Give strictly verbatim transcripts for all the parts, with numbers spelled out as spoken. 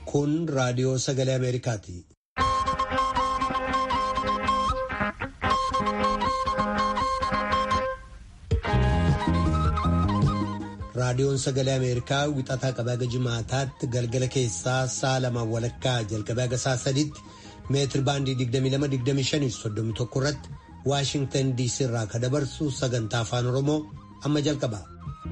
Kun raadiyoo sagalee Ameerikaati. Raadiyoon sagalee Ameerikaa wixataa qabee haga jimaataatti galgala keessaa sa'a lama walakkaa jalqabee haga sa'a sadiitti meetir baandii digdamii lama digdamii shanii soddomii tokko irratti Waashingtan D C irraa kan dabarsu sagantaa afaan Oromoo amma jalqaba.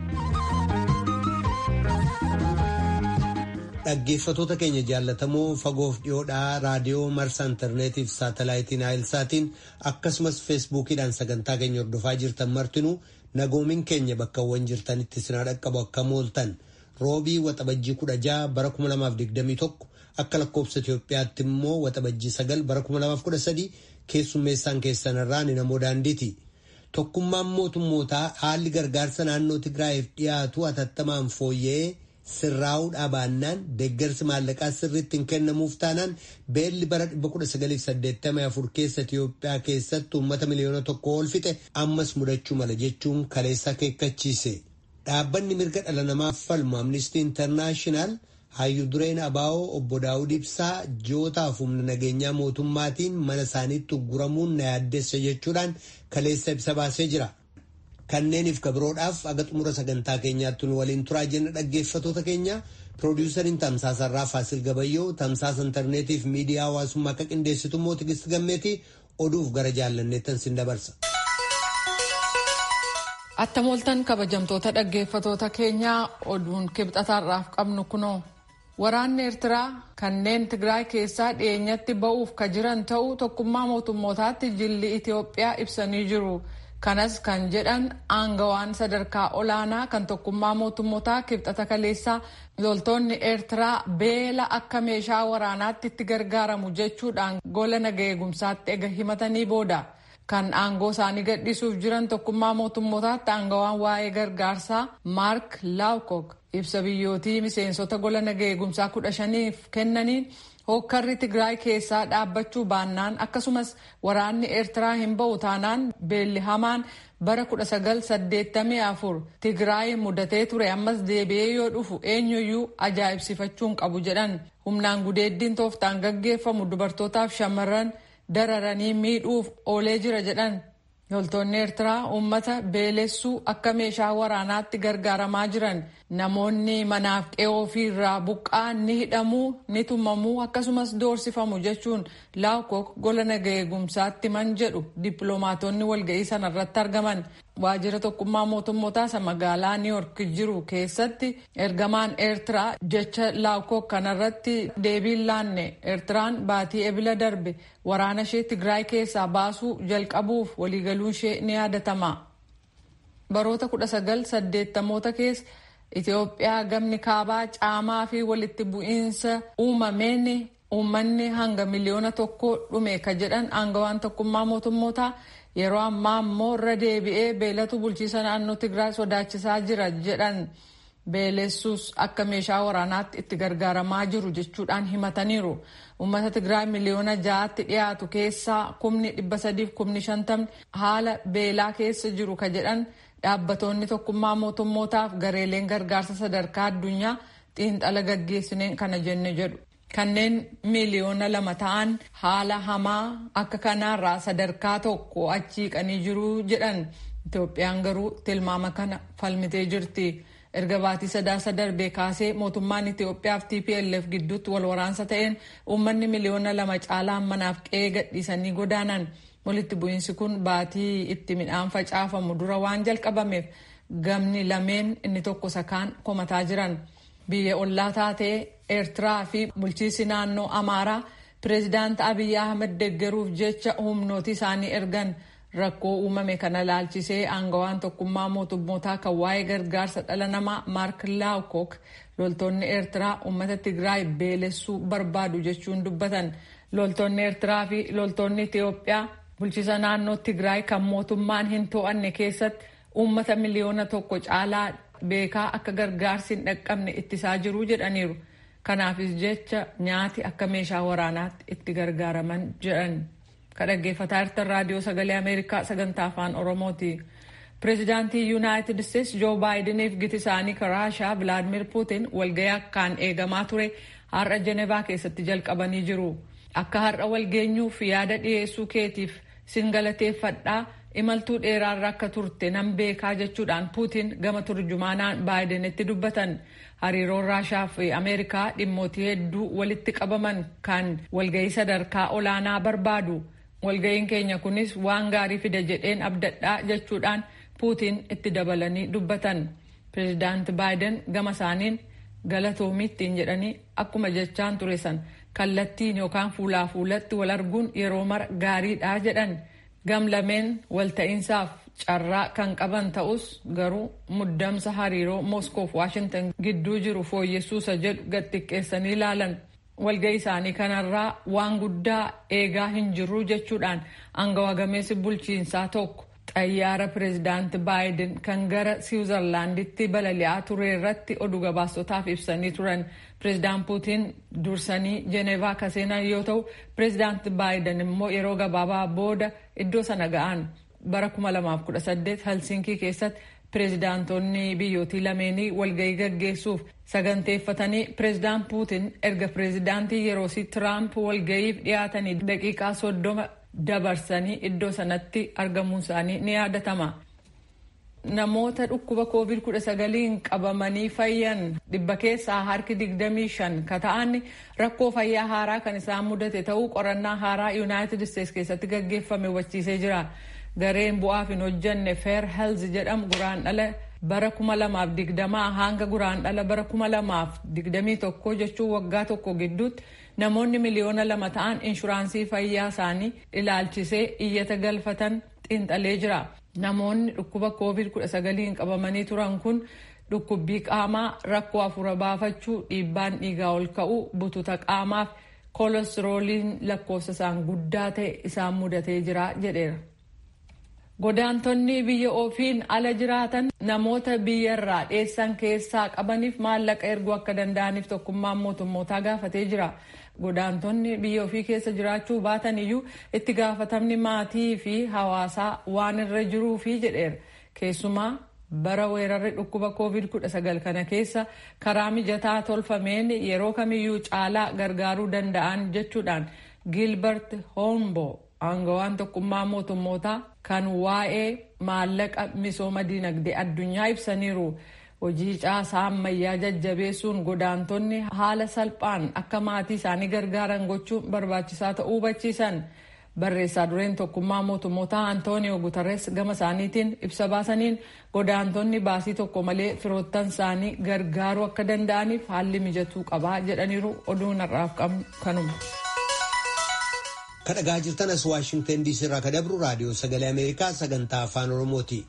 Dhaggeeffatoota keenya jaallatamoo fagoof dhiyoodhaa raadiyoo marsaa intarneetii fi saatalaayitiin Naayilsaatiin akkasumas feesbuukiidhaan sagantaa keenya hordofaa jirtan martinuu nagoomin keenya bakkawwan jirtanitti sinaa dhaqqabu akka mooltan roobii waxabajjii kudha jaha bara kuma lamaaf digdamii tokko akka lakkoobsa Itoophiyaatti immoo waxabajjii sagal bara kuma lamaaf kudha sadii keessummeessaan keessanirraa ni namoo daandiiti. Tokkummaan mootummootaa haalli gargaarsa naannoo Tigraayiif dhiyaatu hatattamaan fooyya'ee sirraa'uu dhaabannaan deeggarsi maallaqaa sirriitti hin kennamuuf taanaan beelli bara dhibba kudha sagaliif saddeettamii afur keessa Itiyoophiyaa keessatti uummata miliyoona tokko ol fixe ammas mudachuu mala jechuun kaleessa akeekkachiise. Dhaabbanni mirga dhala namaaf falmu Amnistii Intarnaashinaal hayyuu dureen abaa'oo obbo Daawud Ibsaa ji'ootaaf humna nageenyaa mootummaatiin mana isaaniitti ugguramuun na yaaddeessa jechuudhaan kaleessa ibsa baasee jira. Kanneeniif kabiroodhaaf aga xumura sagantaa keenyaatti nu waliin turaa jenna dhaggeeffatoota keenya. Piroodyusariin Tamsaasarraa Faasil Gabayyoo, Tamsaasa intarneetiif miidiyaa hawaasummaa akka qindeessitu immoo Tigist Gammeetii oduuf gara jaallanneettan sin dabarsa. Attamooltan kabajamtoota dhaggeeffatoota keenyaa oduun kibxataarraaf qabnu kunoo. Waraanni Eertiraa kanneen Tigraay keessaa dhiyeenyatti ba'uuf ka jiran ta'uu tokkummaa mootummootaatti jilli Itoophiyaa ibsanii jiru. Kanas kan jedhan aangawaan sadarkaa olaanaa kan tokkummaa mootummootaa kibxata kaleessaa loltoonni Eertiraa beela akka meeshaa waraanaatti itti gargaaramu jechuudhaan gola naga eegumsaatti ega himatanii booda. Kan aangoo isaanii gadhiisuuf jiran tokkummaa mootummootaatti aangawaan waa'ee gargaarsaa Maark Laawkok ibsa biyyootii miseensota gola naga eegumsaa kudha shaniif kennaniin hokkarri Tigraay keessaa dhaabbachuu baannaan akkasumas waraanni Eertiraa hin ba'u taanaan beelli hamaan bara kudha sagal saddeettamii afur Tigraay mudatee ture ammas deebi'ee yoo dhufu eenyuyyuu ajaa'ibsifachuun qabu jedhan. Humnaan gudeeddiin tooftaan gaggeeffamu dubartootaaf shamarran dararanii miidhuuf oolee jira jedhan. Loltoonni Eertiraa uummata beelessuu akka meeshaa waraanaatti gargaaramaa jiran. Namoonni manaaf qe'oo ofii irraa buqqa'an ni hidhamuu ni tumamuu akkasumas doorsifamu jechuun Laawkok gola naga eegumsaatti man jedhu dippiloomaatonni walga'ii sanarratti argaman. Waajjira tokkummaa mootummootaa isa magaalaa Niiyork jiru keessatti ergamaan Eertiraa jecha Laawkok kanarratti deebiin laanne Eertiraan baatii ebila darbe waraana ishee Tigraay keessaa baasuu jalqabuuf waliigaluun ishee ni yaadatama. Baroota kudha sagal saddeettamoota keessa Itoophiyaa gamni kaabaa caamaa fi walitti bu'iinsa uumameen uummanni hanga miliyoona tokko dhume ka jedhan aangawaan tokkummaa mootummootaa yeroo ammaa immoo irra deebi'ee beelatu bulchiisa naannoo Tigraay sodaachisaa jira jedhan. Beelessuus akka meeshaa waraanaatti itti gargaaramaa jiru jechuudhaan himataniiru. Uummata Tigraay miliyoona ja'aatti dhiyaatu keessaa kumni dhibba sadiif kumni shantamni haala beelaa keessa jiru ka jedhan. Dhaabbatoonni tokkummaa mootummootaaf gareeleen gargaarsa sadarkaa addunyaa xiinxala gaggeessineen kana jenne jedhu. Kanneen miliyoona lama ta'an haala hamaa akka kanaarraa sadarkaa tokko achiiqanii jiru jedhan. Itoophiyaan garuu tilmaama kana falmitee jirti. Erga baatii sadaasa darbee kaasee mootummaan Itoophiyaa fi T P L F gidduutti wal waraansa ta'een uummanni miliyoona lama caalaan manaaf qe'ee gadhiisanii godaanan. Walitti bu'iinsi kun baatii itti midhaan facaafamu dura waan jalqabameef gamni lameen inni tokko sakaan komataa jiran. Biyya ollaa taatee Eertiraa fi bulchiisi naannoo Amaaraa pireezidaanti Abiy Ahmed deeggaruuf jecha humnooti isaanii ergan. Rakkoo uumame kana laalchisee aangawaan tokkummaa mootummootaa kan waa'ee gargaarsa dhala namaa Maark Laawkok loltoonni Eertiraa uummata Tigraay beelessuu barbaadu jechuun dubbatan. Loltoonni Eertiraa fi loltoonni Itoophiyaa bulchiisa naannoo Tigraay kan mootummaan hin to'anne keessatti uummata miliyoona tokko caalaa beekaa akka gargaarsi hin dhaqqabne ittisaa jiru jedhaniiru. Kanaafis jecha nyaati akka meeshaa waraanaatti itti gargaaraman jedhan. Kadhaggeeffataa jirtan raadiyoo sagalee Ameerikaa sagantaa afaan Oromooti. Pireezidaantii Yuunaayitid Isteetsi Joo Baayideniif giti isaanii Raashaa Vilaadimir Puutin walgayii akkaan eegamaa ture har'a Jenevaa keessatti jalqabanii jiru. Akka har'a walgeenyuuf yaada dhiyeessuu keetiif sin galateeffadhaa imaltuu dheeraarra akka turte nan beekaa jechuudhaan Puutiin gama turjumaanaan Baayidenitti dubbatan. Hariiroon Raashaa fi Ameerikaa dhimmootii hedduu walitti qabaman kan walgahii sadarkaa olaanaa barbaadu. Walgahiin keenya kunis waan gaarii fida jedheen abdadhaa jechuudhaan Puutiin itti dabalanii dubbatan. Pireezidaanti Baayiden gama isaaniin galatoomittiin jedhanii akkuma jechaan ture san kallattiin yookaan fuulaa fuulatti wal arguun yeroo mara gaariidha jedhan. Gam lameen walta'iinsaaf carraa kan qaban ta'us garuu muddamsa hariiroo Mooskoof Waashintan gidduu jiru fooyyessuusa jedhu gad xiqqeessanii ilaalan. Walgahii isaanii kanarraa waan guddaa eegaa hin jirru jechuudhaan aangawa gameessi bulchiinsaa tokko xayyaara pireezidaanti Baayiden kan gara Siwiizerlaanditti balali'aa ture irratti oduu gabaastotaaf ibsanii turan. Pireezidaant Puutiin dursanii Jenevaa ka seenan yoo ta'u, pireezidaanti Baayiden immoo yeroo gabaabaa booda iddoo sana ga'an. Bara kuma lamaaf kudha saddeet Helsinkii keessatti pireezidaantonni biyyootii lameenii walgahii gaggeessuuf saganteeffatanii pireezidaant Puutiin erga pireezidaantii yeroosii Tiraamp walgahiif dhiyaatanii daqiiqaa soddoma dabarsanii iddoo sanatti argamuun isaanii ni yaadatama. Namoota dhukkuba koovid kudha sagaliin qabamanii fayyan dhibba keessaa harki digdamii shan ka ta'an rakkoo fayyaa haaraa kan isaan mudate ta'uu qorannaa haaraa Yuunaayitid Isteetsi keessatti gaggeeffame hubachiisee jira. Gareen bu'aaf hin hojjanne Fair Health jedhamu guraandhala bara kuma lamaaf digdamaa hanga guraandhala bara kuma lamaaf digdamii tokko jechuun waggaa tokko gidduutti namoonni miliyoona lama ta'an inshuraansii fayyaa isaanii ilaalchisee iyyata galfatan xiinxalee jira. Namoonni dhukkuba koovid kudha sagaliin qabamanii turan kun dhukkubbii qaamaa, rakkoo hafuura baafachuu, dhiibbaan dhiigaa ol ka'uu, bututa qaamaaf koolesterooliin lakkoofsa isaan guddaa ta'e isaan mudatee jira jedheera. Godaantonni biyya ofiin ala jiraatan namoota biyyarraa dheessan keessaa qabaniif maallaqa erguu akka danda'aniif tokkummaan mootummootaa gaafatee jira. Godaantonni biyya ofii keessa jiraachuu baatan iyyuu itti gaafatamni maatii fi hawaasaa waan irra jiruufi jedheera. Keessumaa bara weerarri dhukkuba koovid kudha sagal kana keessa karaa mijataa tolfameen yeroo kamiyyuu caalaa gargaaruu danda'an jechuudhaan Gilbert Hornbo aangawaan tokkummaa mootummootaa kan waa'ee maallaqa misooma dinagdee addunyaa ibsaniiru. Hojii caasaa ammayyaa jajjabeessuun godaantonni haala salphaan akka maatii isaanii gargaaran gochuun barbaachisaa ta'uu hubachiisan. Barreessaa dureen tokkummaa mootummootaa Antooniyoo Guterres gama isaaniitiin ibsa baasaniin godaantonni baasii tokko malee firoottan isaanii gargaaruu akka danda'aniif haalli mijatuu qabaa jedhaniiru. Oduun har'aaf qabnu kanuma. Kadhagaa jirtan as Waashingtan diisii irraa ka dabru raadiyoo sagalee Ameerikaa sagantaa afaan Oromooti.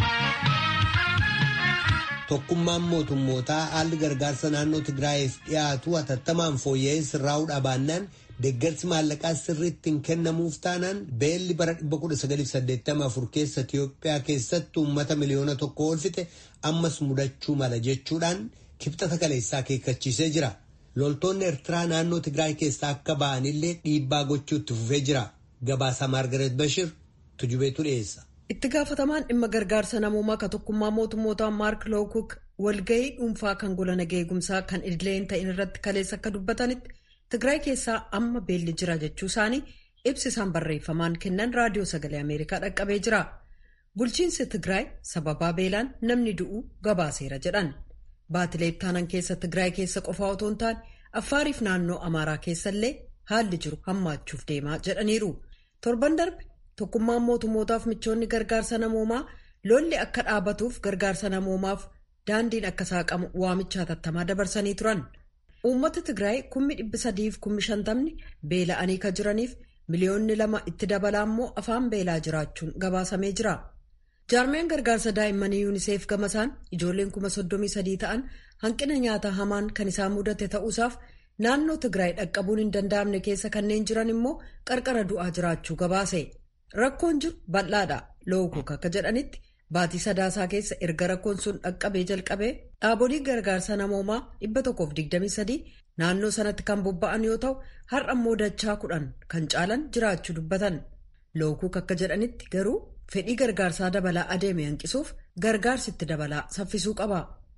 Tokkummaan mootummootaa haalli gargaarsa naannoo Tigraayiif dhiyaatu hatattamaan fooyya'ee sirraa'uu dhabaannaan deeggarsi maallaqaa sirriitti hin kennamuuf taanaan beelli bara dhibba kudha sagaliif saddeettama afur keessa Itiyoophiyaa keessatti uummata miliyoona tokko oolfite ammas mudachuu mala jechuudhaan kibxata kaleessaa akeekkachiisee jira. Loltoonni Eertiraa naannoo Tigraay keessaa akka ba'anillee dhiibbaa gochuutti fufee jira. Gabaasa Maargaret Bashir tujubeetu dhiyeessa. Itti gaafatamaan dhimma gargaarsa namoomaa ka tokkummaa mootummootaa Maark Lookuk walgahii dhuunfaa kan gola nagaa eegumsaa kan idilee hin ta'in irratti kaleessa akka dubbatanitti Tigraay keessaa amma beelli jira jechuu isaanii ibsi isaan barreeffamaan kennan raadiyoo sagalee Ameerikaa dhaqqabee jira. Bulchiinsi Tigraay sababaa beelaan namni du'uu gabaaseera jedhan. Baatilee ittaanan keessa Tigraay keessa qofaa otoo hin taane Affaariif naannoo Amaaraa keessallee haalli jiru hammaachuuf deemaa jedhaniiru. Torban darbe tokkummaan mootummootaaf michoonni gargaarsa namoomaa lolli akka dhaabatuuf gargaarsa namoomaaf daandiin akka saaqamu waamicha hatattamaa dabarsanii turan. Uummata Tigraay kummi dhibbi sadiif kummi shantamni beela'anii ka jiraniif miliyoonni lama itti dabalaa immoo afaan beelaa jiraachuun gabaasamee jira. Jaarmeen gargaarsa daa'immanii yuuniseef gamasaan ijoolleen kuma soddomii sadii ta'an hanqina nyaataa hamaan kan isaan mudate ta'uusaaf naannoo Tigraay dhaqqabuun hin danda'amne keessa kanneen jiran immoo qarqara du'aa jiraachuu gabaase. Rakkoon jiru bal'aadha. Lookuk akka jedhanitti baatii sadaasaa keessa erga rakkoon sun dhaqqabee jalqabee dhaabolee gargaarsa namoomaa dhibba tokkoof digdamii sadii naannoo sanatti kan bobba'an yoo ta'u har'a immoo dachaa kudhan kan caalan jiraachuu dubbatan. Lookuk akka jedhanitti garuu fedhii gargaarsaa dabalaa adeeme hanqisuuf gargaarsitti dabalaa saffisuu qaba.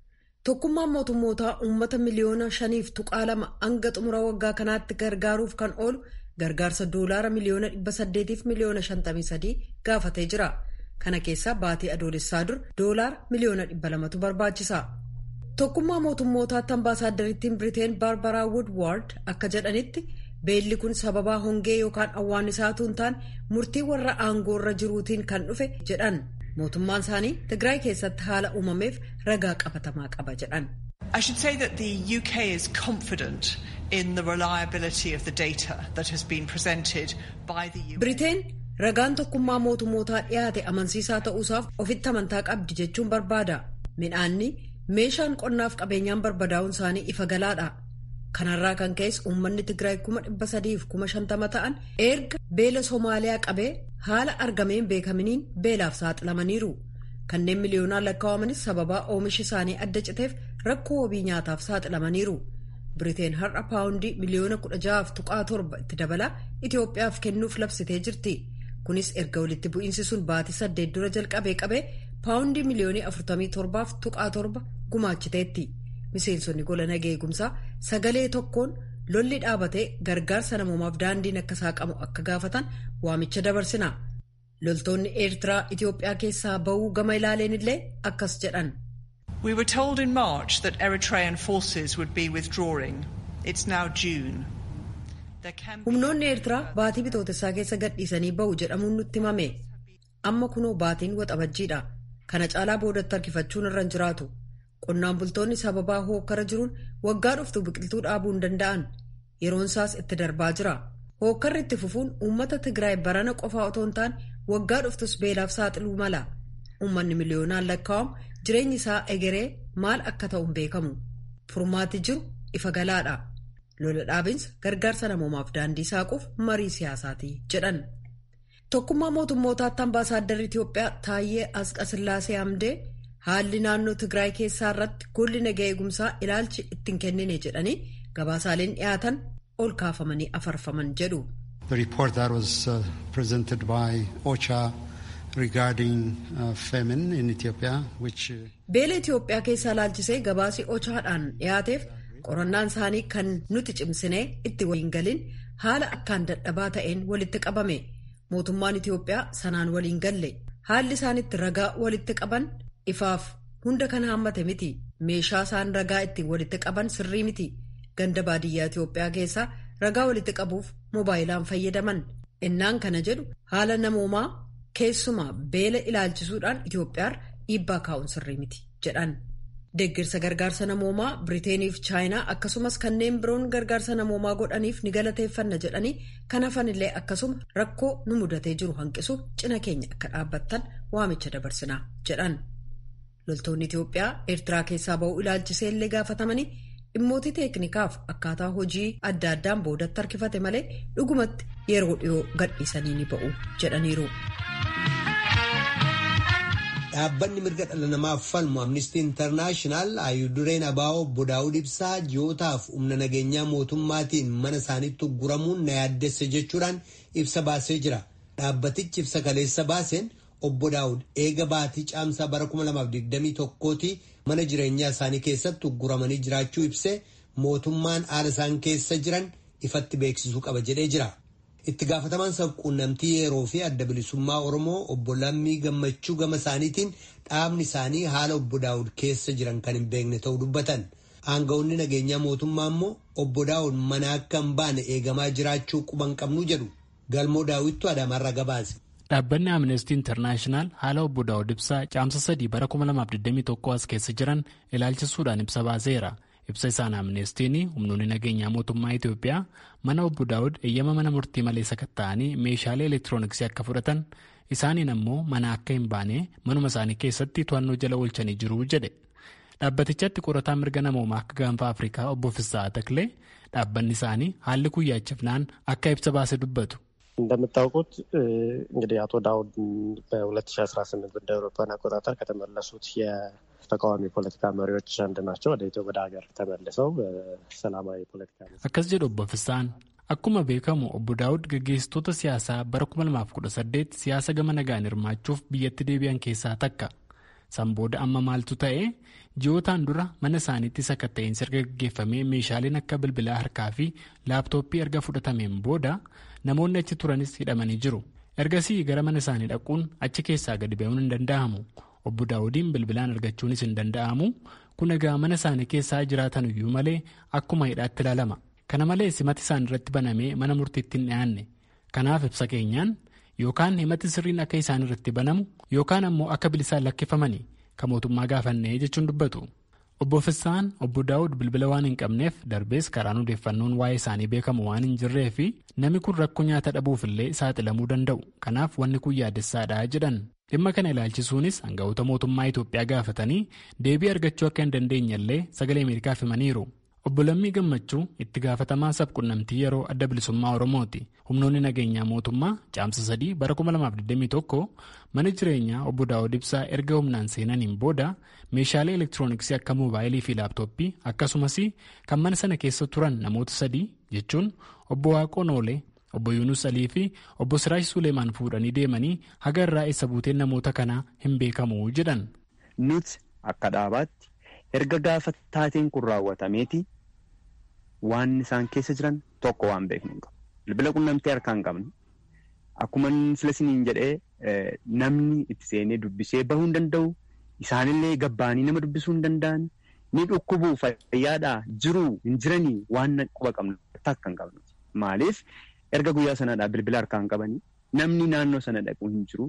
Tokkummaan mootummootaa uummata miliyoona shaniif tuqaa lama hanga xumura waggaa kanaatti gargaaruuf kan oolu gargaarsa doolaara miliyoona dhibba saddeetiif miliyoona shantamii sadii gaafatee jira. Kana keessaa baatii adoolessaa dur doolaara miliyoona dhibba lamatu barbaachisa. Tokkummaa mootummootaatti ambaasaaddariittiin Biriteen Baarbaraa Woodward akka jedhanitti beelli kun sababaa hongee yookaan awwaannisaatuu hin taane murtii warra aangoorra jiruutiin kan dhufe jedhan. Mootummaan isaanii Tigraay keessatti haala uumameef ragaa qabatamaa qaba jedhan. I should say that the U K is confident in the reliability of the data that has been presented by the U N. Biriteen ragaan tokkummaa mootummootaa dhiyaate amansiisaa ta'uusaaf ofitti amantaa qabdi jechuun barbaada. Midhaanni meeshaan qonnaaf qabeenyaan barbadaa'uun isaanii ifa galaadha. Kanarraa kan ka'es uummanni Tigraay kuma dhibba sadiif kuma shantama ta'an erga beela Somaaliyaa qabee haala argameen beekaminiin beelaaf saaxilamaniiru. Kanneen miliyoonaan lakkaawamanis sababaa oomishi isaanii adda citeef rakkoo wabii nyaataaf saaxilamaniiru. Biriteen har'a paawundii miliyoona kudha ja'aaf tuqaa torba itti dabalaa Itoophiyaaf kennuuf labsitee jirti. Kunis erga walitti bu'iinsi sun baatii saddeet dura jalqabee qabee paawundii miliyoonii afurtamii torbaaf tuqaa torba gumaachiteetti. Miseensonni gola nagaa eegumsaa sagalee tokkoon lolli dhaabatee gargaarsa namoomaaf daandiin akka saaqamu akka gaafatan waamicha dabarsina. Loltoonni Eertiraa Itoophiyaa keessaa ba'uu gama ilaaleen illee akkas jedhan. We were told in March that Eritrean forces would be withdrawing. It's now June. Humnoonni Eertiraa baatii bitootessaa keessa gadhiisanii ba'u jedhamuun nutti himame. Amma kunoo baatiin waxabajjiidha. Kana caalaa boodatti harkifachuun irra hin jiraatu. Qonnaan bultoonni sababaa hookkara jiruun waggaa dhuftu biqiltuu dhaabuu hin danda'an. Yeroon isaas itti darbaa jira. Hookkarri itti fufuun uummata Tigraay barana qofaa otoo hin taane waggaa dhuftus beelaaf saaxiluu mala. Uummanni miliyoonaan lakkaa'amu jireenyi isaa egeree maal akka ta'u hin beekamu. Furmaati jiru ifa galaadha. Lola dhaabinsa gargaarsa namoomaaf daandii saaquuf marii siyaasaati jedhan. Tokkummaa mootummootaatti ambaasaadarri Itoophiyaa Taayyee Asqasillaasee Hamdee haalli naannoo Tigraay keessaa irratti golli nagaa eegumsaa ilaalchi ittiin kennine jedhanii gabaasaaleen dhiyaatan ol kaafamanii afarfaman jedhu. The report that was uh, presented by OCHA regarding uh, famine in Ethiopia, which uh... beela Itoophiyaa keessaa ilaalchisee gabaasii OCHAadhaan dhiyaateef qorannaan isaanii kan nuti cimsinee itti waliin galin haala akkaan dadhabaa ta'een walitti qabame. Mootummaan Itoophiyaa sanaan waliin galle haalli isaanitti ragaa walitti qaban ifaaf hunda kan haammate miti. Meeshaa isaan ragaa ittiin walitti qaban sirrii miti. Ganda baadiyyaa Itoophiyaa keessaa ragaa walitti qabuuf moobaayilaan fayyadaman. Innaan kana jedhu haala namoomaa keessumaa beela ilaalchisuudhaan Itoophiyaar dhiibbaa kaa'uun sirrii miti jedhan. Deeggarsa gargaarsa namoomaa Biriiteeniif Chaayinaa akkasumas kanneen biroon gargaarsa namoomaa godhaniif ni galateeffanna jedhanii kan hafanillee akkasuma rakkoo nu mudatee jiru hanqisuuf cina keenya akka dhaabbattan waamicha dabarsinaa jedhan. Loltoonni Itoophiyaa Eertiraa keessaa ba'uu ilaalchisee illee gaafatamanii dhimmoota teeknikaaf akkaataa hojii adda addaan boodatti harkifate malee dhugumatti yeroo dhiyoo gadhiisanii ni ba'u jedhaniiru. Dhaabbanni mirga dhala namaaf falmu Amnesty International Ayudureen Abaa'oo obbo Daawud Ibsaa ji'ootaaf humna nageenyaa mootummaatiin mana isaaniitti ugguramuun na yaaddesse jechuudhaan ibsa baasee jira. Dhaabbatichi ibsa kaleessa baaseen obbo Daawud eega baatii caamsaa bara kuma lamaaf digdamii tokkooti mana jireenyaa isaanii keessatti ugguramanii jiraachuu ibsee mootummaan haala isaan keessa jiran ifatti beeksisuu qaba jedhee jira. Itti gaafatamaan sabquunnamtii yeroo fi adda bilisummaa Oromoo obbo Lammii Gammachuu gama isaaniitiin dhaabni isaanii haala obbo Daawud keessa jiran kan hin beekne ta'uu dubbatan. Aanga'oonni nageenyaa mootummaa immoo obbo Daawud mana akka hin baane eegamaa jiraachuu quban qabnu jedhu. Galmoo Daawittu Adaamaarraa gabaase. Dhaabbanni Amnesty International haala obbo Daawud Ibsaa caamsa sadii bara kuma lamaaf digdamii tokko as keessa jiran ilaalchisuudhaan ibsa baaseera. Ibsa isaan Amnestiin humnoonni nageenyaa mootummaa Itoophiyaa mana obbo Daawud eeyyama mana murtii malee sakatta'anii meeshaalee elektirooniksii akka fudhatan isaaniin ammoo mana akka hin baane manuma isaanii keessatti to'annoo jala oolchanii jiru jedhe. Dhaabbatichatti qorataa mirga namoomaa akka gaanfa Afrikaa obbo Fissaa Taklee dhaabbanni isaanii haalli kun yaachifnaan akka ibsa baase dubbatu. እንደምታውቁት እንግዲህ አቶ ዳውድ በሁለት ሺህ አስራ ስምንት እንደ አውሮፓውያን አቆጣጠር ከተመለሱት የተቃዋሚ ፖለቲካ መሪዎች አንዱ ናቸው። ወደ ኢትዮጵያ ወደ ሀገር ተመልሰው በሰላማዊ ፖለቲካ akkas jedhu obbo Fissaan akkuma beekamu obbo Daawud gaggeessitoota siyaasaa bara kuma lamaaf kudha saddeet siyaasa gama nagaan hirmaachuuf biyyatti deebi'an keessaa takka. San booda amma maaltu ta'e ji'ootaan dura mana isaaniitti sakatta'insi erga gaggeeffamee meeshaaleen akka bilbilaa harkaa fi laaptooppii erga fudhatameen booda namoonni achi turanis hidhamanii jiru. Ergasii gara mana isaanii dhaquun achi keessaa gadi ba'uun hin danda'amu. Obbo Daawudiin bilbilaan argachuunis hin danda'amu. Kun egaa mana isaanii keessaa jiraatan iyyuu malee akkuma hidhaatti ilaalama. Kana malees himati isaan irratti banamee mana murtiitti hin dhiyaanne. Kanaaf ibsa keenyaan yookaan himati sirriin akka isaan irratti banamu yookaan ammoo akka bilisaan lakkifamanii kan mootummaa gaafannee jechuun dubbatu. Obbo Fissaan Obbo Daawud bilbila waan hin qabneef darbees karaan odeeffannoon waa'ee isaanii beekamu waan hin jirree fi namni kun rakkoo nyaata dhabuufillee saaxilamuu danda'u. Kanaaf wanni kun yaaddessaadha jedhan. Dhimma kana ilaalchisuunis aangawoota mootummaa Itoophiyaa gaafatanii deebii argachuu akka hin dandeenyellee sagalee Ameerikaaf himaniiru. Obbo Lammii Gammachuu itti gaafatamaa sabquunnamtii yeroo adda bilisummaa Oromooti. Humnoonni nageenyaa mootummaa caamsa sadii bara kuma lamaaf digdamii tokko mana jireenyaa Obbo Daawud Ibsaa erga humnaan seenaniin booda meeshaalee elektirooniksii akka moobaayilii fi laaptooppii akkasumas kan mana sana keessa turan namoota sadii jechuun Obbo Waaqoo Noolee, Obbo Yuunus Alii fi Obbo Siraash Suleemaan fuudhanii deemanii haga irraa eessa buuteen namoota kanaa hin beekamu jedhan. Nuti akka dhaabaatti erga gaafa taateen kun raawwatameeti waan isaan keessa jiran tokko waan beeknu hin qabu. Bilbila quunnamtee harkaa hin qabnu. Akkuma filasiniin jedhee namni itti seenee dubbisee bahuu hin danda'u. Isaanillee gabbaanii nama dubbisuu hin danda'an. Ni dhukkubuu fayyaadhaa jiruu hin jiranii waan quba qabnu takka hin qabnu. Maaliif erga guyyaa sanaadhaa bilbila harkaa hin qabanii namni naannoo sana dhaquu hin jiru.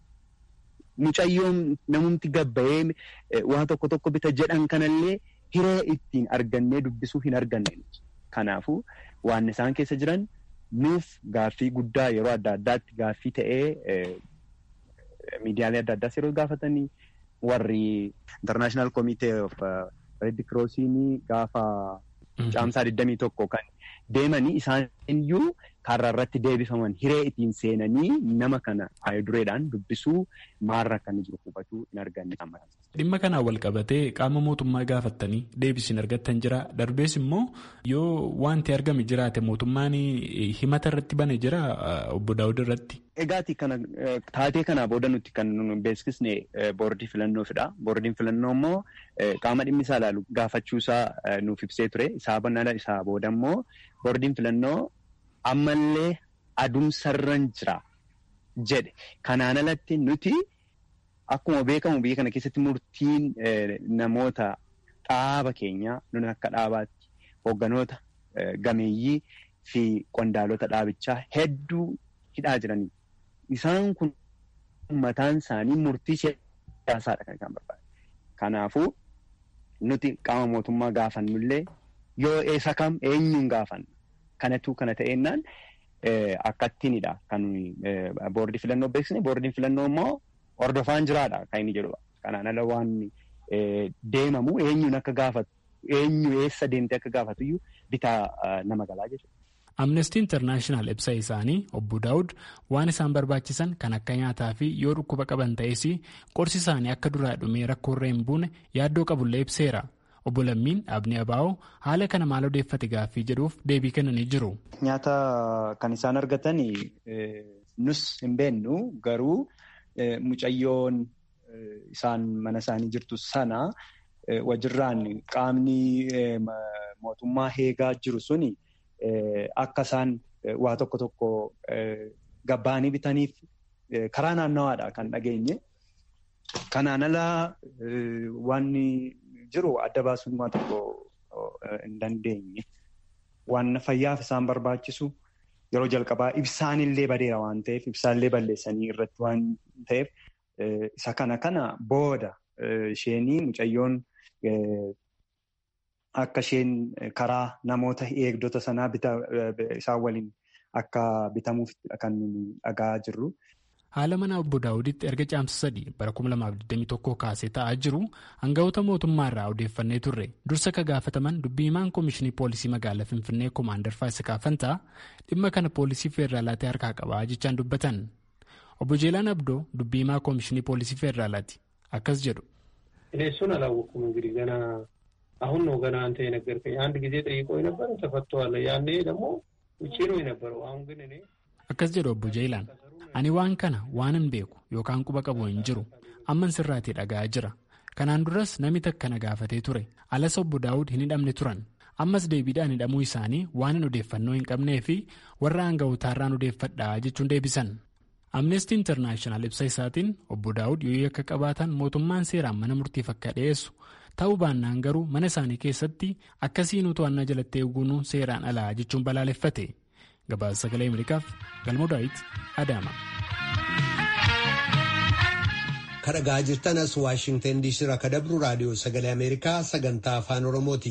Mucayyoon namumti gabbayee waa tokko tokko bita jedhan kanallee hiree ittiin argannee dubbisuu hin arganne. Kanaafuu waan isaan keessa jiran nuuf gaaffii guddaa yeroo adda addaatti gaaffii ta'ee miidiyaalee adda addaas yeroo gaafatanii warri International Committee of Red Crossiin gaafa caamsaa digdamii tokko kan deemanii isaan iyyuu karra irratti deebifaman hiree ittiin seenanii nama kana dureedhaan dubbisuu maarra kan jiru hubachuu hin arganne. Dhimma kanaan wal qabatee qaama mootummaa gaafattanii deebisiin argattan jira. Darbees immoo yoo wanti argame jiraate mootummaan himata irratti bane jira Obbo Daawud irratti. Egaati kana taatee kanaa booda nuti kan beeksisne boordii filannoofiidha. Boordiin filannoo immoo qaama dhimmi isaa ilaalu gaafachuusaa nuuf ibsee ture. Isaa bannala isaa booda immoo boordiin filannoo ammallee adumsarran jira jedhe. Kanaan alatti nuti akkuma beekamu biyya kana keessatti murtiin namoota dhaaba keenyaa nuni akka dhaabaatti hoogganoota gameeyyii fi qondaalota dhaabichaa hedduu hidhaa jiranii. Isaan kun mataan isaanii murtii siyaasaadha kan isaan barbaadu. Kanaafuu nuti qaama mootummaa gaafannullee yoo eessa kam eenyuun gaafanna. Kanatu kana ta'ennaan akkattiinidha kan boordii filannoo beeksisne. Boordiin filannoo immoo hordofaan jiraadha kan inni jedhudha. Kanaan ala waan deemamu eenyuun akka gaafatu eenyu eessa deemtee akka gaafatu iyyuu bitaa nama galaa jechuudha. Amnesty International ibsa isaanii Obbo Daawud waan isaan barbaachisan kan akka nyaataa fi yoo dhukkuba qaban ta'es qorsi isaanii akka duraa dhumee rakkoorra hin buune yaaddoo qabullee ibseera. Obbo Lammiin Abnii Abaa'oo haala kana maal odeeffate gaaffii jedhuuf deebii kennanii jiru. Nyaata kan isaan argatan nus hin beennu garuu mucayyoon isaan mana isaanii jirtu sana wajjirraan qaamni mootummaa eegaa jiru suni akka isaan waa tokko tokko gabbaanii bitaniif karaa naannawaadha kan dhageenye. Kanaan alaa waan jiru adda baasuun waa tokko hin dandeenye. Waan fayyaaf isaan barbaachisu yeroo jalqabaa ibsaanillee badeera waan ta'eef ibsaanillee balleessanii irratti waan ta'eef isa kana kana booda isheenii mucayyoon akka isheen karaa namoota eegdota sanaa isaan waliin akka bitamuuf kan dhagaa jirru. Haala mana Obbo Daawuditti erga caamsa sadii bara kuma lamaaf digdamii tokko kaasee ta'aa jiru aangawoota mootummaa irraa odeeffannee turre. Dursa ka gaafataman dubbii himaan Koomishinii Poolisii Magaalaa Finfinnee Koomaandar Faasikaa Fantaa dhimma kana poolisii feeraalaatti harkaa qabaa jechaan dubbatan. Obbo Jeelaan Abdoo dubbii himaa Koomishinii Poolisii Feeraalaatti akkas jedhu. እሱን አላወኩም እንግዲህ ገና አሁን ነው ገና አንተ የነገርከኝ አንድ ጊዜ ጠይቆኝ ነበር ተፈቷል ያኔ ደግሞ ውጪ ነው የነበረው አሁን ግን እኔ akkas jedhu Obbo Jeelaan ani waan kana waan hin beeku yookaan quba qabu hin jiru amman sirraatii dhaga'aa jira. Kanaan duras namni takka na gaafatee ture. Alas obbo Daawud hin hidhamne turan. Ammas deebiidhaan hidhamuu isaanii waan hin odeeffannoo hin qabnee fi warra aanga'ootaarraan odeeffadhaa jechuun deebisan. Amnestii Intarnaashinaal ibsa isaatiin obbo Daawud yoo akka qabaatan mootummaan seeraan mana murtiif akka dhiyeessu ta'uu baannaan garuu mana isaanii keessatti akkasiin to'annaa jalatti eeguun seeraan alaa jechuun balaaleffate. Gabaasa Sagalee Ameerikaaf Galmoo Daawit Adaama. Kadhagaa jirtan as Waashingtan diisii irraa kan dabru raadiyoo Sagalee Ameerikaa sagantaa afaan Oromooti.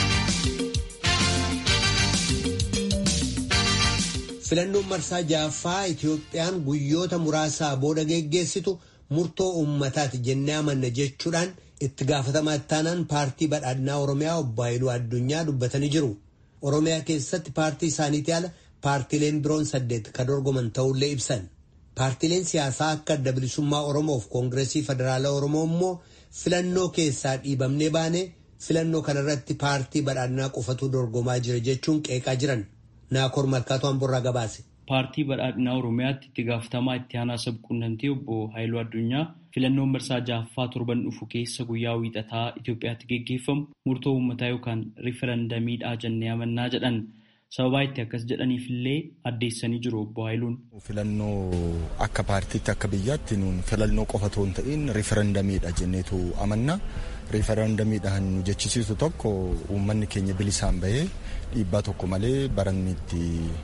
Filannoon marsaa ja'affaa Itoophiyaan guyyoota muraasaa booda geggeessitu murtoo uummataati jennee amanna jechuudhaan itti gaafatamaa ittaanaan paartii badhaadhinaa Oromiyaa obbo Haayiluu Addunyaa dubbatanii jiru. Oromiyaa keessatti paartii isaaniitii ala paartiileen biroon saddeet kan dorgoman ta'ullee ibsan. Paartiileen siyaasaa akka adda bilisummaa Oromoof Koongireesii Federaalaa Oromoo immoo filannoo keessaa dhiibamnee baane filannoo kanarratti paartii badhaadhinaa qofatu dorgomaa jira jechuun qeeqaa jiran. Naakoor Malkaatu Amborraa gabaase. Paartii badhaadhinaa Oromiyaatti itti gaafatamaa itti aanaa sabquunnamtii obbo Haayiluu Addunyaa filannoon marsaa ja'affaa torban dhufu keessa guyyaa wiixataa Itoophiyaatti geggeeffamu murtoo uummataa yookaan riifarandamiidhaa jennee amannaa jedhan. Sababaa itti akkas jedhaniif illee addeessanii jiru obbo Haayiluun. Filannoo akka paartiitti akka biyyaatti nuun filannoo qofa otoo hin ta'in riifarandamiidha jenneetu amanna. Riifarandamiidhaan nu jechisiisu tokko uummanni keenya bilisaan bahee dhiibbaa tokko malee baranni itti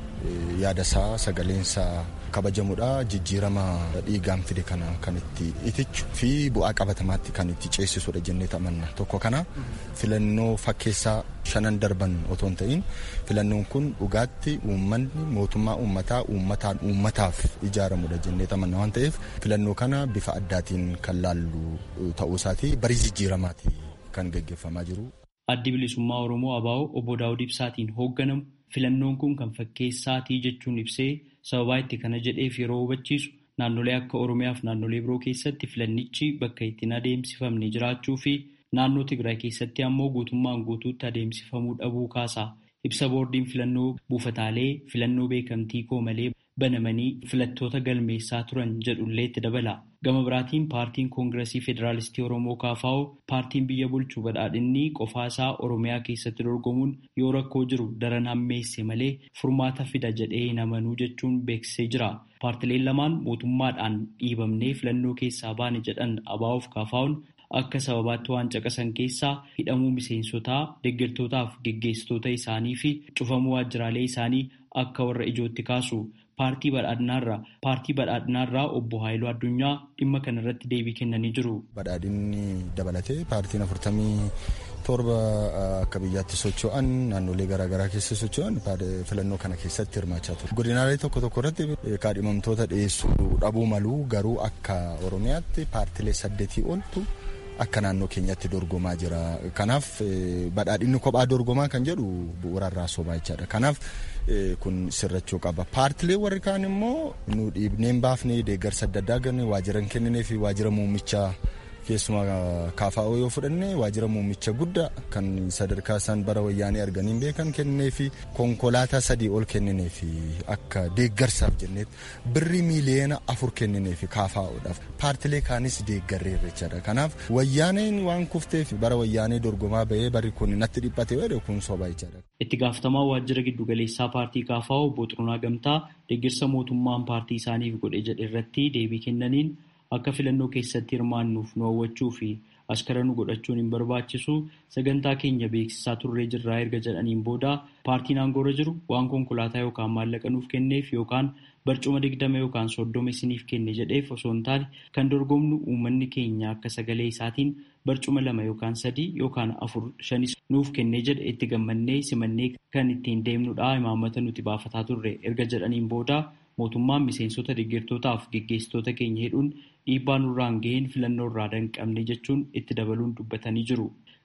yaadasaa sagaleensaa kabajamudha. Jijjiirama dhiigaan fide kana kan itti itichu fi bu'aa qabatamaatti kan itti ceesisudha jennee amanna. Tokko kana filannoo fakkeessaa shanan darban otoo hin ta'in filannoon kun dhugaatti uummanni mootummaa uummataa uummataan uummataaf ijaaramudha jennee amanna waan ta'eef filannoo kana bifa addaatiin kan laallu ta'uu isaatii barii jijjiiramaati kan gaggeeffamaa jiru. Addi bilisummaa Oromoo A B O obbo Daawud Ibsaatiin hoogganamu filannoon kun kan fakkeessaatii jechuun ibsee sababaa itti kana jedheef yeroo hubachiisu naannolee akka Oromiyaaf naannolee biroo keessatti filannichi bakka ittiin adeemsifamne jiraachuu fi naannoo Tigraay keessatti ammoo guutummaan guutuutti adeemsifamuu dhabuu kaasa. Ibsa boordiin filannoo buufataalee filannoo beekamtii koo malee banamanii filattoota galmeessaa turan jedhullee itti dabala. Gama biraatiin paartiin Koongireesii Federaalistii Oromoo K F O paartiin biyya bulchuu badhaadhinni qofaasaa Oromiyaa keessatti dorgomuun yoo rakkoo jiru daran hammeesse malee furmaata fida jedhee hin amanuu jechuun beeksisee jira. Paartileen lamaan mootummaadhaan dhiibamnee filannoo keessaa baane jedhan A B O'f K F O'n akka sababaatti waan caqasan keessaa hidhamuu miseensotaa, deeggartootaaf geggeessitoota isaanii fi cufamuu waajjiraalee isaanii akka warra ijootti kaasu. Paartii badhaadhinaarraa paartii badhaadhinaarraa obbo Haayiluu Addunyaa dhimma kanarratti deebii kennanii jiru. Badhaadhinni dabalatee paartiin afurtamii torba akka biyyaatti socho'an naannolee garaagaraa keessa socho'an filannoo kana keessatti hirmaachaa ture. Godinaalee tokko tokko irratti kaadhimamtoota dhiyeessuu dhabuu maluu garuu akka Oromiyaatti paartilee saddeetii oltu akka naannoo keenyatti dorgomaa jira. Kanaaf badhaadhinni kophaa dorgomaa kan jedhu bu'uurarraa sobaa jechaadha. Kanaaf kun sirrachuu qaba. Paartilee warri kaan immoo nu dhiibneen baafnee deeggarsa adda addaa ganne waajjira kennee fi waajjira muummichaa keessumaa K F O yoo fudhanne waajjira muummicha guddaa kan sadarkaa isaan bara wayyaanee arganiin beekan kennee fi konkolaataa sadii ol kennee fi akka deeggarsaaf jenneet birrii miiliyoona afur kennee fi K F O'dhaaf paartilee kaanis deeggarree jechaadha. Kanaaf wayyaaneen waan kufteef bara wayyaanee dorgomaa bahee barri kun natti dhiphate jedhe kun sobaa jechaadha. Itti gaafatamaa waajjira giddugaleessaa paartii K F O obbo Xurunaa Gamtaa deeggarsa mootummaan paartii isaaniif godhe jedhe irratti deebii kennaniin akka filannoo keessatti hirmaannuuf nu hawwachuu fi askara nu godhachuun hin barbaachisu sagantaa keenya beeksisaa turree jirraa erga jedhaniin booda paartiin aangoorra jiru waan konkolaataa yookaan maallaqa nuuf kenneef yookaan barcuma digdama yookaan soddoma isiniif kenne jedheef osoo hin taane kan dorgomnu uummanni keenya akka sagalee isaatiin barcuma lama yookaan sadii yookaan afur shanis nuuf kennee jedhe itti gammannee simannee kan ittiin deemnudha imaammata nuti baafataa turre erga jedhaniin booda mootummaan miseensota deeggartootaaf geggeessitoota keenya hedduun dhiibbaa nurraan ga'een filannoo irraa danqabne jechuun itti dabaluun dubbatanii jiru.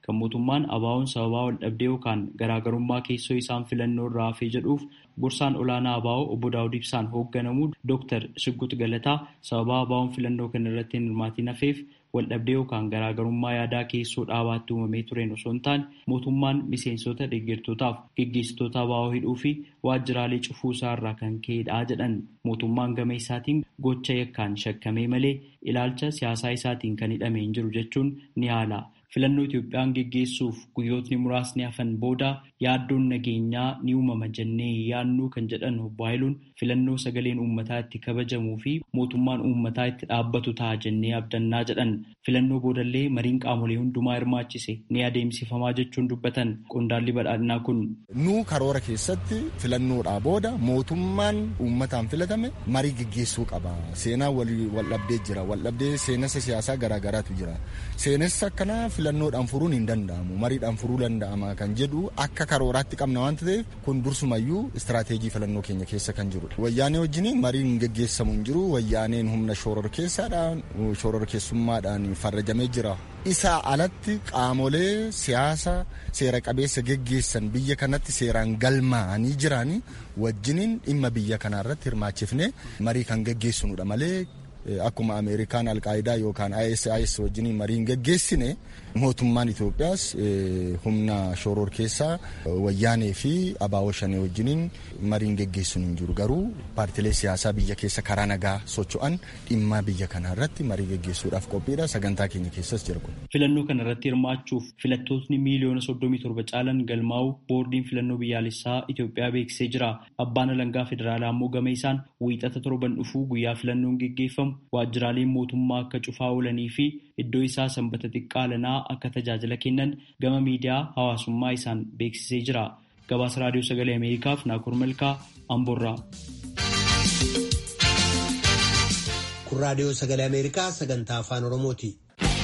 kan mootummaan abaawoon sababaa wal dhabdee yookaan garaagarummaa keessoo isaan filannoo irraa hafee jedhuuf gorsaan olaanaa abaawoo obbo Daawud Ibsaan hoogganamu Dooktar Shiggut Galataa sababaa abaawoon filannoo kana irratti hin hirmaatin hafeef wal dhabdee yookaan garaagarummaa yaadaa keessoo dhaabaatti uumamee tureen osoo hin taane mootummaan miseensota deeggartootaaf gaggeessitoota abaawoo hidhuu fi waajjiraalee cufuu isaa irraa kan ka'edha jedhan. Mootummaan gama isaatiin gocha yakkaan shakkamee malee ilaalcha siyaasaa isaatiin kan hidhame hin jiru jechuun ni haala. Filannoo Itoophiyaan geggeessuuf guyyootni muraasni hafan booda yaaddoon nageenyaa ni uumama jennee yaannuu kan jedhan obbo Haayiluun filannoo sagaleen uummataa itti kabajamuu fi mootummaan uummataa itti dhaabbatu ta'a jennee abdannaa jedhan. Filannoo boodallee mariin qaamolee hundumaa hirmaachise ni adeemsifamaa jechuun dubbatan qondaalli badhaadhinaa kun. Nuu karoora keessatti filannoodhaa booda mootummaan uummataan filatame marii geggeessuu qaba. Seenaa waldhabdee jira. Waldhabdee seenessa siyaasaa garaagaraatu jira. Seenessa akkanaa filannoodhaan furuun hin danda'amu. Mariidhaan furuu danda'ama kan jedhu akka karooraatti qabna waan ta'eef kun dursumayyuu istiraateejii filannoo keenya keessa kan jiru. Wayyaanee wajjin mariin geggeessamu hin jiru. Wayyaaneen humna shororkeessaadhaan shororkeessummaadhaan farrajamee jira. Isaa alatti qaamolee siyaasa seera qabeessa geggeessan biyya kanatti seeraan galmaa'anii jiran wajjiniin dhimma biyya kanarratti hirmaachifne marii kan geggeessinudha malee akkuma Ameerikaan Alqaayidaa yookaan I S I S wajjiniin mariin geggeessine mootummaan Itoophiyaas humna shororkeessaa wayyaanee fi abaawoo shanee wajjiniin mariin geggeessuun hin jiru. Garuu paartilee siyaasaa biyya keessa karaa nagaa socho'an dhimma biyya kanaa irratti marii geggeessuudhaaf qophiidha. Sagantaa keenya keessas jira kun. Filannoo kana irratti hirmaachuuf filattootni miiliyoona soddomii torba caalan galmaa'u boordiin filannoo biyyaalessaa Itoophiyaa beeksisee jira. Abbaan alangaa federaalaa immoo gama isaan wiixata torban dhufuu guyyaa filannoon geggeeffamu waajjiraaleen mootummaa akka cufaa oolanii fi iddoo isaa sanbata xiqqaalanaa akka tajaajila kennan gama miidiyaa hawaasummaa isaan beeksisee jira. Gabaasa raadiyoo sagalee Ameerikaaf Naakur Malkaa Amborraa. Kun raadiyoo sagalee Ameerikaa sagantaa afaan Oromooti.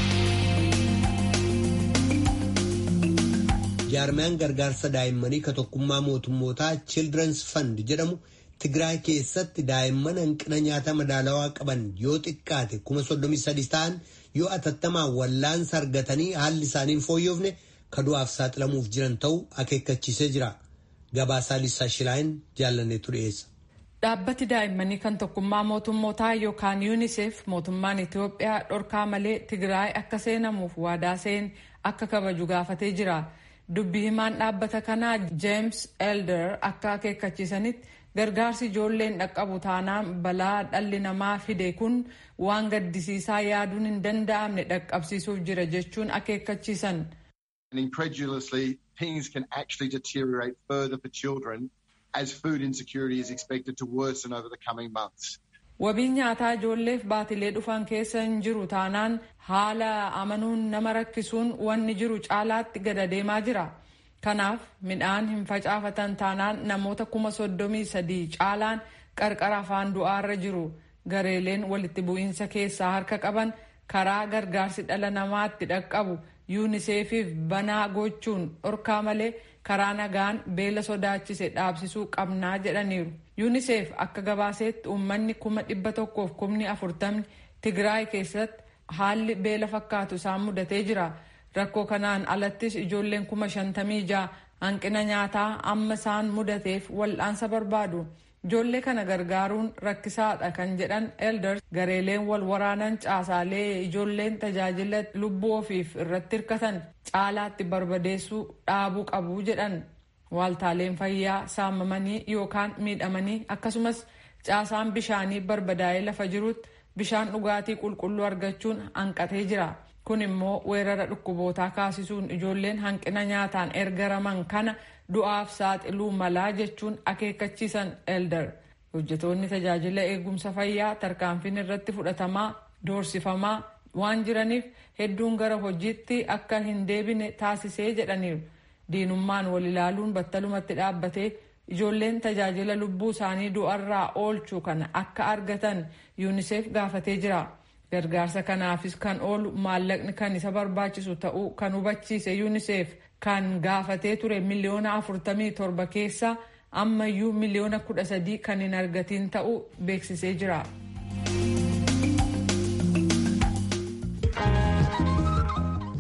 Jaarmiyaan gargaarsa daa'immanii ka tokkummaa mootummootaa Children's Fund jedhamu Tigraay keessatti daa'imman hanqina nyaata madaalawaa qaban yoo xiqqaate kuma soddomii sadi ta'an yoo atattamaan wallaansa argatanii haalli isaanii hin fooyyofne ka du'aaf saaxilamuuf jiran ta'uu akeekkachiisee jira. Gabaasaa Lisaa Shilaayin jaallanneetu dhiyeessa. Dhaabbati daa'immanii kan tokkummaa mootummootaa yookaan UNICEF mootummaan Itoophiyaa dhorkaa malee Tigraay akka seenamuuf waadaa seen akka kabaju gaafatee jira. Dubbi himaan dhaabbata kanaa James Elder akka akeekkachiisanitti gargaarsi ijoolleen dhaqqabu taanaan balaa dhalli namaa fide kun waan gaddisiisaa yaaduun hin danda'amne dhaqqabsiisuuf jira jechuun akeekkachiisan. Incredulously, things can actually deteriorate further for children as food insecurity is expected to worsen over the coming months. Wabiin nyaataa ijoolleef baatilee dhufan keessa hin jiru taanaan haala amanuun nama rakkisuun wanni jiru caalaatti gad deemaa jira. Kanaaf midhaan hin facaafatan taanaan namoota kuma soddomii sadii caalaan qarqara afaan du'aarra jiru. Gareeleen walitti bu'iinsa keessaa harka qaban karaa gargaarsi dhala namaatti dhaqqabu yuuniseefiif banaa gochuun dhorkaa malee karaa nagaan beela sodaachise dhaabsisuu qabnaa jedhaniiru. Yuuniseef akka gabaaseetti uummanni kuma dhibba tokkoof kumni afurtamni Tigraay keessatti haalli beela fakkaatu isaan mudatee jira. Rakkoo kanaan alattis ijoolleen kuma shantamii ja'a hanqina nyaataa amma isaan mudateef wal'aansa barbaadu. Ijoollee kana gargaaruun rakkisaadha kan jedhan Elders gareeleen wal waraanan caasaalee ijoolleen tajaajila lubbuu ofiif irratti hirkatan caalaatti barbadeessuu dhaabuu qabu jedhan. Waaltaaleen fayyaa saamamanii yookaan miidhamanii akkasumas caasaan bishaanii barbadaa'ee lafa jirutti bishaan dhugaatii qulqulluu argachuun hanqatee jira. Kun immoo weerara dhukkubootaa kaasisuun ijoolleen hanqina nyaataan ergaraman kana du'aaf saaxiluu malaa jechuun akeekkachiisan Elder. Hojjetoonni tajaajila eegumsa fayyaa tarkaanfiin irratti fudhatamaa doorsifamaa waan jiraniif hedduun gara hojiitti akka hin deebine taasisee jedhaniiru. Diinummaan wal ilaaluun battalumatti dhaabbatee ijoolleen tajaajila lubbuu isaanii du'arraa oolchuu kana akka argatan UNICEF gaafatee jira. Gargaarsa kanaafis kan oolu maallaqni kan isa barbaachisu ta'uu kan hubachiise UNICEF kan gaafatee ture miliyoona afurtamii torba keessa ammayyuu miliyoona kudha sadii kan hin argatiin ta'uu beeksisee jira.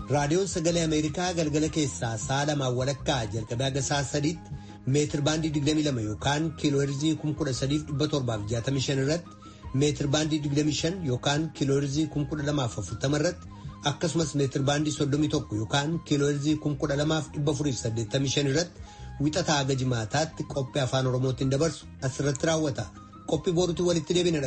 Raadiyoon Sagalee Ameerikaa galgala keessaa sa'a lamaan walakkaa jalqabee haga sa'a sadiitti meetir baandii digdamii lama yookaan kiilooherzii kuma kudha sadiif dhibba torbaaf jaatamii shan irratti meetir baandii digdamii shan yookaan kiilooherzii kuma kudha lamaaf afurtama irratti akkasumas meetir baandii soddomii tokko yookaan kiilooherzii kuma kudha lamaaf dhibba afuriif saddeettamii shan irratti wixataa haga jimaataatti qophii afaan Oromootiin dabarsu asirratti raawwata. Qophii boruutti walitti deebina.